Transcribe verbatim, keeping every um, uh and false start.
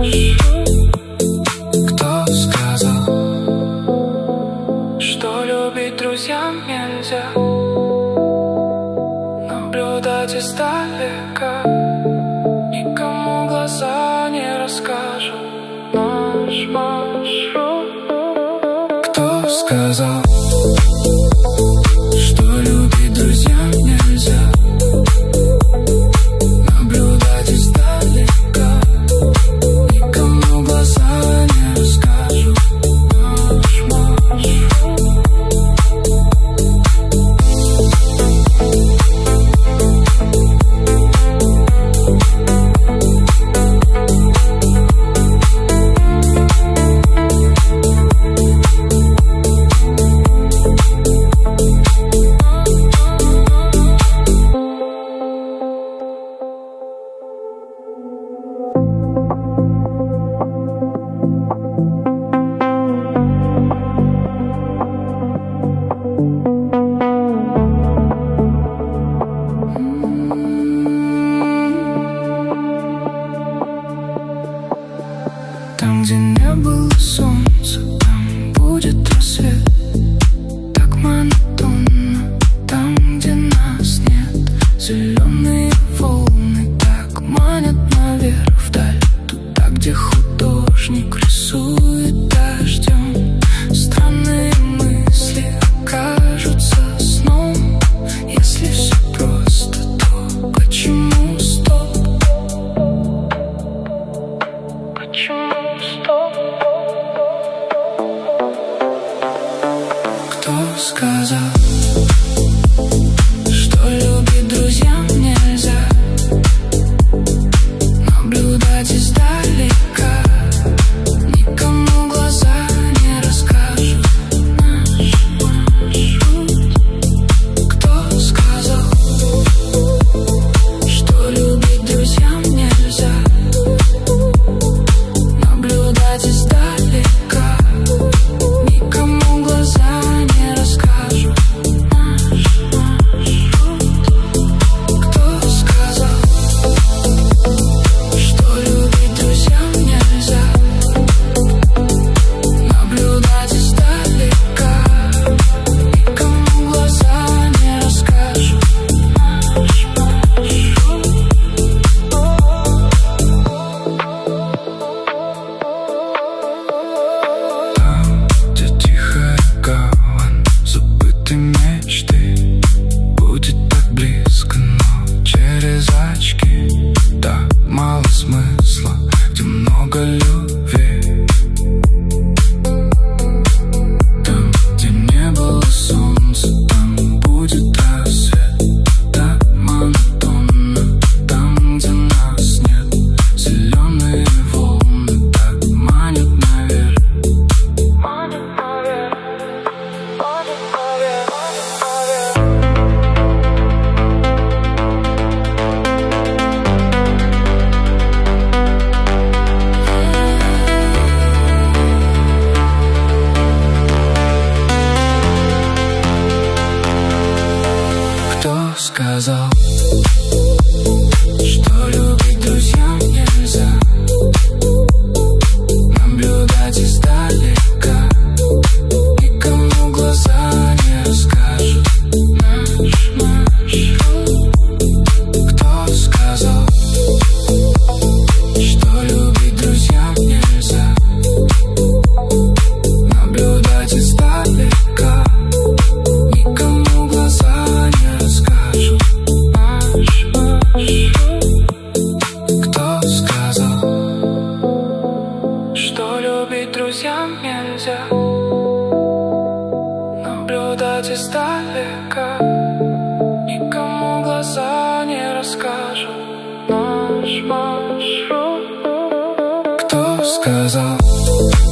Кто сказал, что любить друзьям нельзя? Наблюдать издалека, никому глаза не расскажут наш маршрут. Кто сказал, что любить друзьям нельзя? Наблюдать издалека, никому глаза не расскажут наш маршрут. Там, где не было солнца, там будет рассвет. Так монотонно, там, где нас нет. Зеленые волны так манят наверх, вдаль. Туда, где художник рисует дождем. Странные мысли окажутся сном. Если все просто, то почему стоп? Почему? Кто сказал, что любить друзьям нельзя? Наблюдать издалека, никому глаза не расскажут наш маршрут. Кто сказал, что любить друзьям нельзя? Наблюдать издалека, никому глаза не расскажут наш маршрут. Кто сказал, что любить друзьям нельзя? Наблюдать издалека, никому глаза не расскажут наш маршрут. Там, где тихая гавань забытой мечты, будет так близко, но через очки. Так мало смысла, где много любви. Там, где не было солнца, там будет рассвет. Так монотонно, там, где нас нет. Зеленые волны так манят наверх. Манят наверх, манят наверх, манят наверх. Кто сказал, что любить друзьям нельзя? Наблюдать издалека, никому глаза не расскажут наш маршрут. Кто сказал, что любить друзьям нельзя? Наблюдать издалека, никому глаза не расскажут наш маршрут. Кто сказал, что любить друзьям нельзя? Наблюдать издалека, никому глаза не расскажут наш маршрут. Кто сказал,